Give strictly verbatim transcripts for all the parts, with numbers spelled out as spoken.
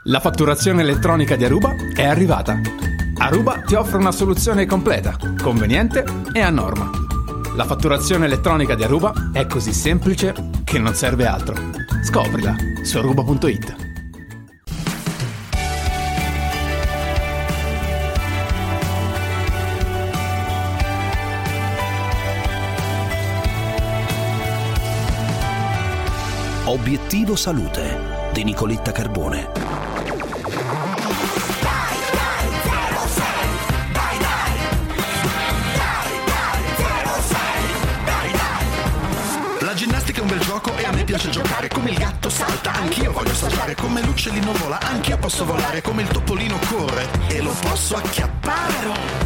La fatturazione elettronica di Aruba è arrivata. Aruba ti offre una soluzione completa, conveniente e a norma. La fatturazione elettronica di Aruba è così semplice che non serve altro. Scoprila su aruba punto it. Obiettivo Salute di Nicoletta Carbone. La ginnastica è un bel gioco e a me piace giocare. Come il gatto salta, anch'io voglio saltare. Come l'uccellino vola, anch'io posso volare. Come il topolino corre e lo posso acchiappare.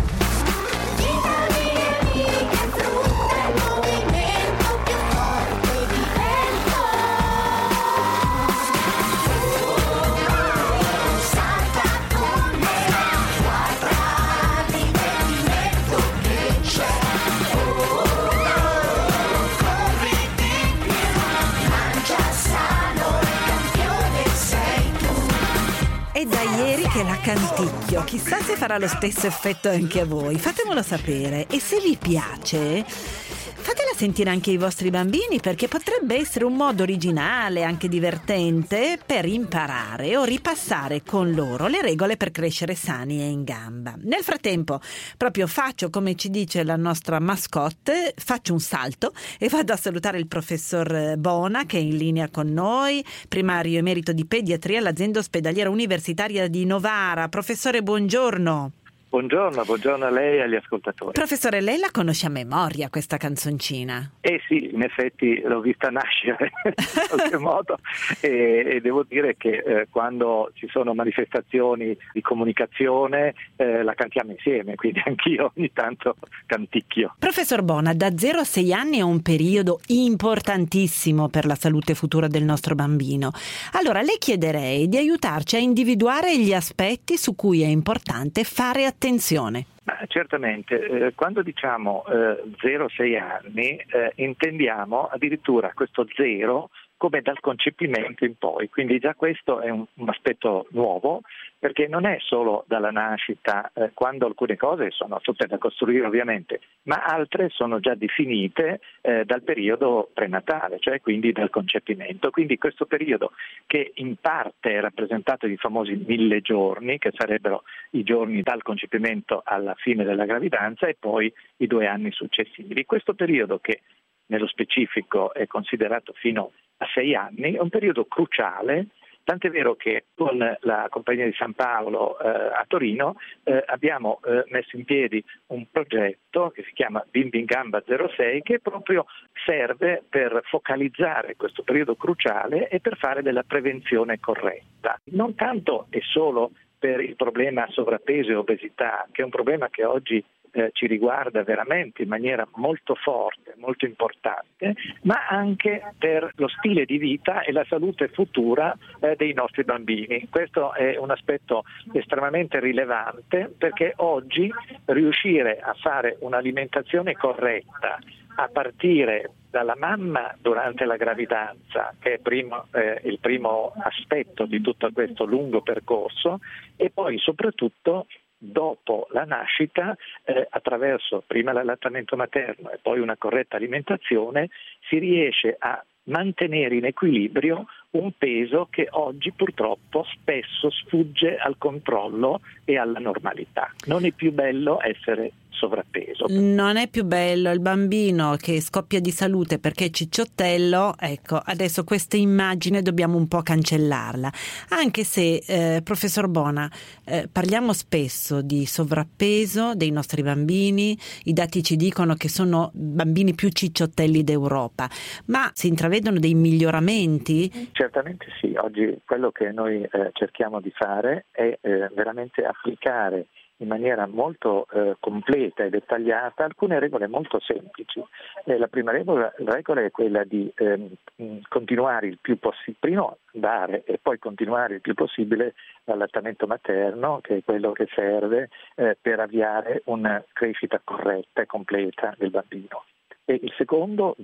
È da ieri che la canticchio, chissà se farà lo stesso effetto anche a voi. Fatemelo sapere e se vi piace fatela sentire anche ai vostri bambini, perché potrebbe essere un modo originale, anche divertente, per imparare o ripassare con loro le regole per crescere sani e in gamba. Nel frattempo, proprio faccio come ci dice la nostra mascotte, faccio un salto e vado a salutare il professor Bona, che è in linea con noi, primario emerito di pediatria all'azienda ospedaliera universitaria di Novara. Professore, buongiorno. Buongiorno, buongiorno a lei e agli ascoltatori. Professore, lei la conosce a memoria questa canzoncina? Eh sì, in effetti l'ho vista nascere in qualche modo e, e devo dire che eh, quando ci sono manifestazioni di comunicazione eh, la cantiamo insieme, quindi anch'io ogni tanto canticchio. Professor Bona, da zero a sei anni è un periodo importantissimo per la salute futura del nostro bambino. Allora le chiederei di aiutarci a individuare gli aspetti su cui è importante fare attenzione. Attenzione. Ma certamente, eh, quando diciamo eh, zero sei anni eh, intendiamo addirittura questo zero come dal concepimento in poi, quindi già questo è un, un aspetto nuovo, perché non è solo dalla nascita, eh, quando alcune cose sono tutte da costruire ovviamente, ma altre sono già definite eh, dal periodo prenatale, cioè quindi dal concepimento. Quindi questo periodo, che in parte è rappresentato dai famosi mille giorni, che sarebbero i giorni dal concepimento alla fine della gravidanza, e poi i due anni successivi. Questo periodo, che nello specifico è considerato fino a sei anni, è un periodo cruciale, tant'è vero che con la Compagnia di San Paolo eh, a Torino eh, abbiamo eh, messo in piedi un progetto che si chiama Bimbi in Gamba zero sei, che proprio serve per focalizzare questo periodo cruciale e per fare della prevenzione corretta. Non tanto e solo per il problema sovrappeso e obesità, che è un problema che oggi Eh, ci riguarda veramente in maniera molto forte, molto importante, ma anche per lo stile di vita e la salute futura eh, dei nostri bambini. Questo è un aspetto estremamente rilevante, perché oggi riuscire a fare un'alimentazione corretta a partire dalla mamma durante la gravidanza, che è primo, eh, il primo aspetto di tutto questo lungo percorso, e poi soprattutto dopo la nascita, eh, attraverso prima l'allattamento materno e poi una corretta alimentazione, si riesce a mantenere in equilibrio un peso che oggi purtroppo spesso sfugge al controllo e alla normalità. Non è più bello essere sovrappeso. Non è più bello il bambino che scoppia di salute perché è cicciottello. Ecco, adesso questa immagine dobbiamo un po' cancellarla, anche se eh, professor Bona, eh, parliamo spesso di sovrappeso dei nostri bambini. I dati ci dicono che sono bambini più cicciottelli d'Europa, ma si intravedono dei miglioramenti? Certamente sì. Oggi quello che noi eh, cerchiamo di fare è eh, veramente applicare in maniera molto eh, completa e dettagliata alcune regole molto semplici. Eh, la prima regola, regola è quella di ehm, continuare il più possibile, prima dare e poi continuare il più possibile l'allattamento materno, che è quello che serve eh, per avviare una crescita corretta e completa del bambino. E il secondo di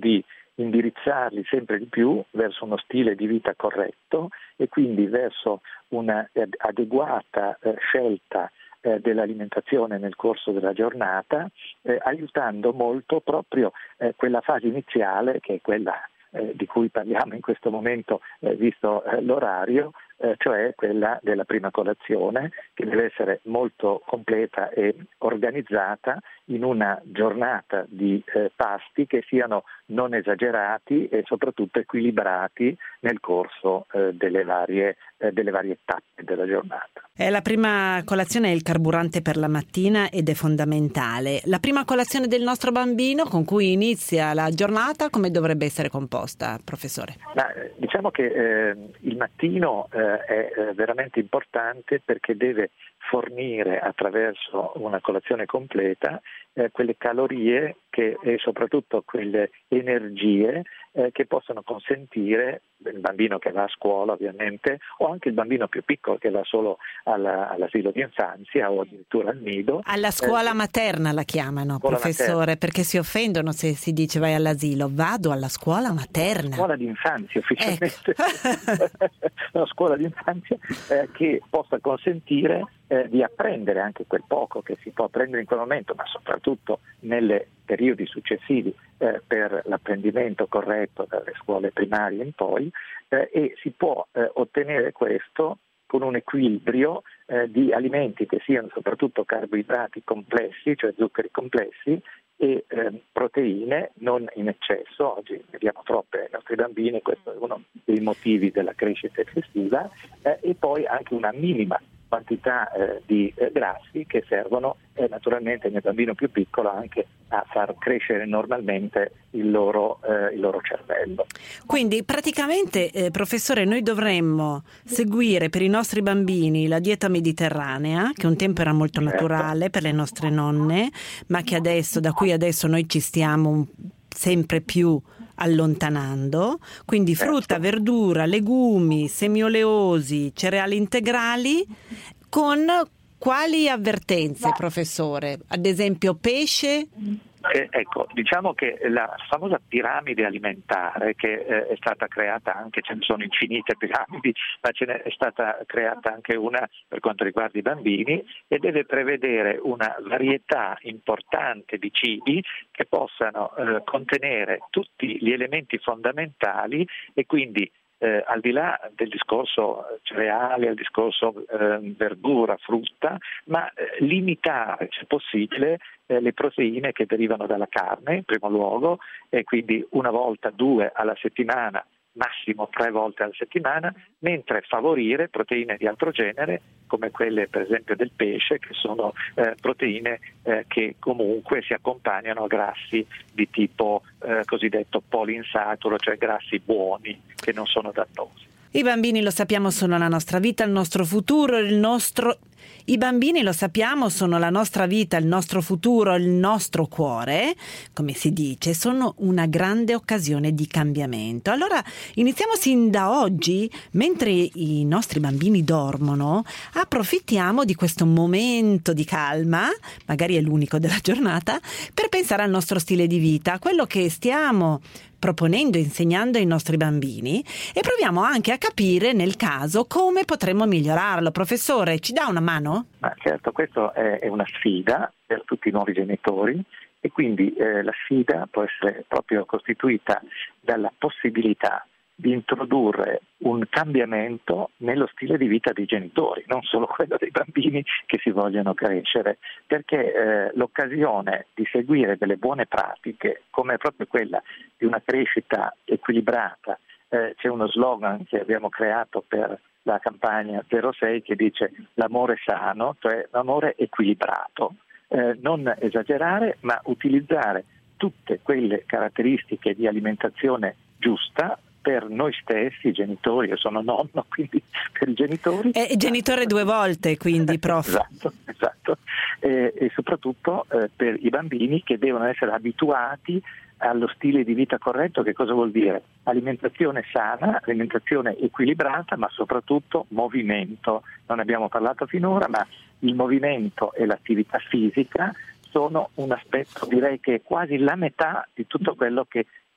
indirizzarli sempre di più verso uno stile di vita corretto e quindi verso una adeguata eh, scelta eh, dell'alimentazione nel corso della giornata, eh, aiutando molto proprio eh, quella fase iniziale, che è quella eh, di cui parliamo in questo momento, eh, visto eh, l'orario, eh, cioè quella della prima colazione, che deve essere molto completa e organizzata in una giornata di eh, pasti che siano non esagerati e soprattutto equilibrati nel corso eh, delle varie eh, delle varie tappe della giornata. Eh, la prima colazione è il carburante per la mattina ed è fondamentale. La prima colazione del nostro bambino con cui inizia la giornata, come dovrebbe essere composta, professore? Ma, eh, diciamo che eh, il mattino eh, è eh, veramente importante perché deve fornire attraverso una colazione completa eh, quelle calorie che, e soprattutto quelle energie eh, che possono consentire il bambino che va a scuola ovviamente, o anche il bambino più piccolo che va solo alla, all'asilo di infanzia o addirittura al nido. Alla scuola eh, materna la chiamano, professore, materna. Perché si offendono se si dice vai all'asilo. Vado alla scuola materna. Scuola di infanzia ufficialmente. Ecco. Una scuola di infanzia eh, che possa consentire eh, di apprendere anche quel poco che si può apprendere in quel momento, ma soprattutto nei periodi successivi eh, per l'apprendimento corretto dalle scuole primarie in poi, eh, e si può eh, ottenere questo con un equilibrio eh, di alimenti che siano soprattutto carboidrati complessi, cioè zuccheri complessi, e eh, proteine non in eccesso. Oggi vediamo troppe ai nostri bambini, questo è uno dei motivi della crescita eccessiva, eh, e poi anche una minima quantità eh, di eh, grassi che servono eh, naturalmente nel bambino più piccolo anche a far crescere normalmente il loro, eh, il loro cervello. Quindi praticamente, eh, professore, noi dovremmo seguire per i nostri bambini la dieta mediterranea, che un tempo era molto certo. naturale per le nostre nonne, ma che adesso, da cui adesso noi ci stiamo sempre più allontanando, quindi frutta, certo. verdura, legumi, semioleosi, cereali integrali, con quali avvertenze, professore? Ad esempio pesce? Eh, ecco, diciamo che la famosa piramide alimentare che eh, è stata creata anche, ce ne sono infinite piramidi, ma ce ne è stata creata anche una per quanto riguarda i bambini, e deve prevedere una varietà importante di cibi che possano eh, contenere tutti gli elementi fondamentali e quindi Eh, al di là del discorso cereali, al discorso eh, verdura, frutta, ma eh, limitare, se possibile, eh, le proteine che derivano dalla carne, in primo luogo, e quindi una volta, due alla settimana, massimo tre volte alla settimana, mentre favorire proteine di altro genere, come quelle per esempio del pesce, che sono eh, proteine eh, che comunque si accompagnano a grassi di tipo eh, cosiddetto poliinsaturo, cioè grassi buoni, che non sono dannosi. I bambini, lo sappiamo, sono la nostra vita, il nostro futuro, il nostro... I bambini, lo sappiamo, sono la nostra vita, il nostro futuro, il nostro cuore, come si dice, sono una grande occasione di cambiamento. Allora iniziamo sin da oggi, mentre i nostri bambini dormono, approfittiamo di questo momento di calma, magari è l'unico della giornata, per pensare al nostro stile di vita, a quello che stiamo proponendo, insegnando ai nostri bambini, e proviamo anche a capire nel caso come potremmo migliorarlo. Professore, ci dà una mano? Ma certo, questa è, è una sfida per tutti i nuovi genitori, e quindi eh, la sfida può essere proprio costituita dalla possibilità di introdurre un cambiamento nello stile di vita dei genitori, non solo quello dei bambini che si vogliono crescere, perché eh, l'occasione di seguire delle buone pratiche, come proprio quella di una crescita equilibrata, eh, c'è uno slogan che abbiamo creato per la campagna zero sei che dice l'amore sano, cioè l'amore equilibrato, eh, non esagerare ma utilizzare tutte quelle caratteristiche di alimentazione giusta per noi stessi, i genitori. Io sono nonno, quindi per i genitori. È genitore due volte, quindi, prof. Esatto, esatto. E, e soprattutto eh, per i bambini, che devono essere abituati allo stile di vita corretto. Che cosa vuol dire? Alimentazione sana, alimentazione equilibrata, ma soprattutto movimento. Non ne abbiamo parlato finora, ma il movimento e l'attività fisica sono un aspetto, direi che è quasi la metà di tutto quello che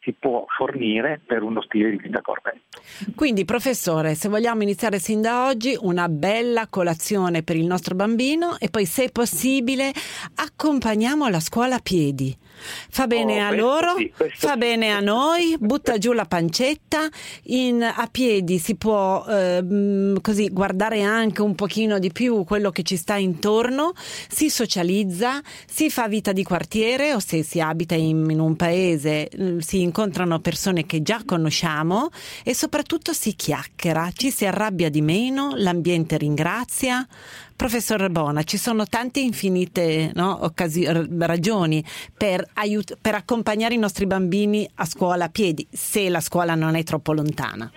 si può fornire per uno stile di vita corretto. Quindi, professore, se vogliamo iniziare sin da oggi, una bella colazione per il nostro bambino e poi, se possibile, accompagniamo la scuola a piedi. Fa bene oh, a loro, sì, fa sì. bene a noi, butta giù la pancetta, in, a piedi si può eh, così guardare anche un pochino di più quello che ci sta intorno, si socializza, si fa vita di quartiere, o se si abita in, in un paese si incontrano persone che già conosciamo e soprattutto si chiacchiera, ci si arrabbia di meno, l'ambiente ringrazia. Professor Bona, ci sono tante infinite no, occasi- ragioni per, aiut- per accompagnare i nostri bambini a scuola a piedi, se la scuola non è troppo lontana.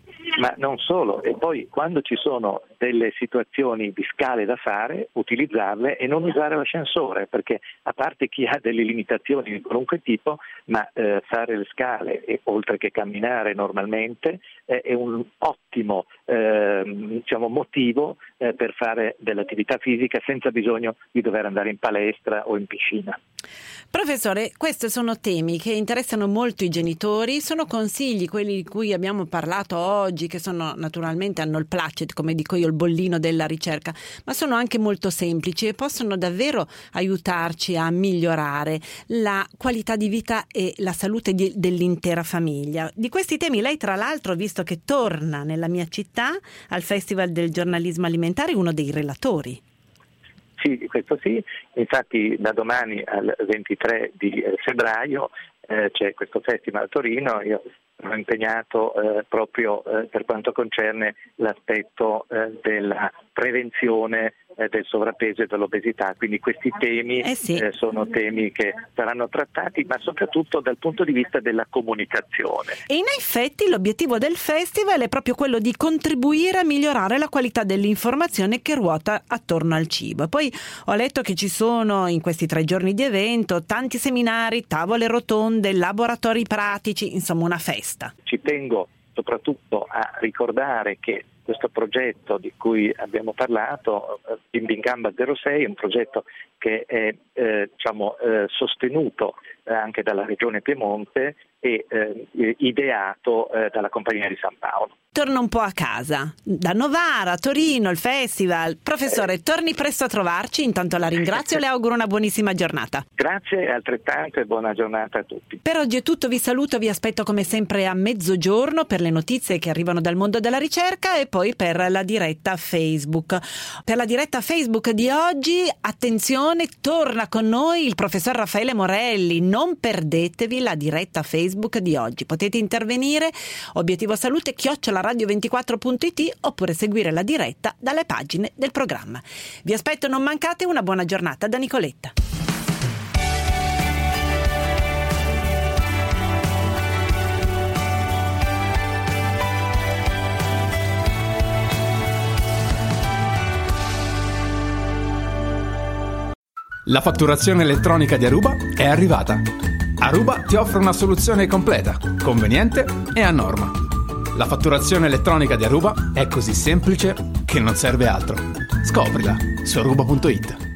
Ma non solo, e poi quando ci sono delle situazioni di scale da fare, utilizzarle e non usare l'ascensore, perché a parte chi ha delle limitazioni di qualunque tipo, ma eh, fare le scale, e, oltre che camminare normalmente, eh, è un ottimo eh, diciamo, motivo eh, per fare dell'attività fisica senza bisogno di dover andare in palestra o in piscina. Professore, questi sono temi che interessano molto i genitori, sono consigli, quelli di cui abbiamo parlato oggi, che sono naturalmente hanno il placet, come dico io, il bollino della ricerca, ma sono anche molto semplici e possono davvero aiutarci a migliorare la qualità di vita e la salute di, dell'intera famiglia. Di questi temi lei, tra l'altro, visto che torna nella mia città al Festival del giornalismo alimentare, è uno dei relatori. Sì, questo sì, infatti da domani al ventitré di febbraio eh, c'è questo festival a Torino, io sono impegnato eh, proprio eh, per quanto concerne l'aspetto eh, della prevenzione eh, del sovrappeso e dell'obesità, quindi questi temi eh sì. eh, sono temi che saranno trattati, ma soprattutto dal punto di vista della comunicazione. E in effetti l'obiettivo del festival è proprio quello di contribuire a migliorare la qualità dell'informazione che ruota attorno al cibo. E poi ho letto che ci sono in questi tre giorni di evento tanti seminari, tavole rotonde, laboratori pratici, insomma una festa. Ci tengo soprattutto a ricordare che questo progetto di cui abbiamo parlato, Bimbi in Gamba zero sei, è un progetto che è eh, diciamo, eh, sostenuto eh, anche dalla Regione Piemonte e eh, ideato eh, dalla Compagnia di San Paolo. Torna un po' a casa, da Novara, Torino, il festival. Professore, eh. torni presto a trovarci, intanto la ringrazio e le auguro una buonissima giornata. Grazie, altrettanto, e buona giornata a tutti. Per oggi è tutto, vi saluto, vi aspetto come sempre a mezzogiorno per le notizie che arrivano dal mondo della ricerca e poi per la diretta Facebook. Per la diretta Facebook di oggi, attenzione, torna con noi il professor Raffaele Morelli, non perdetevi la diretta Facebook di oggi. Potete intervenire, obiettivo salute, chiocciola radio ventiquattro punto it oppure seguire la diretta dalle pagine del programma. Vi aspetto, non mancate, una buona giornata da Nicoletta. La fatturazione elettronica di Aruba è arrivata. Aruba ti offre una soluzione completa, conveniente e a norma. La fatturazione elettronica di Aruba è così semplice che non serve altro. Scoprila su aruba punto it.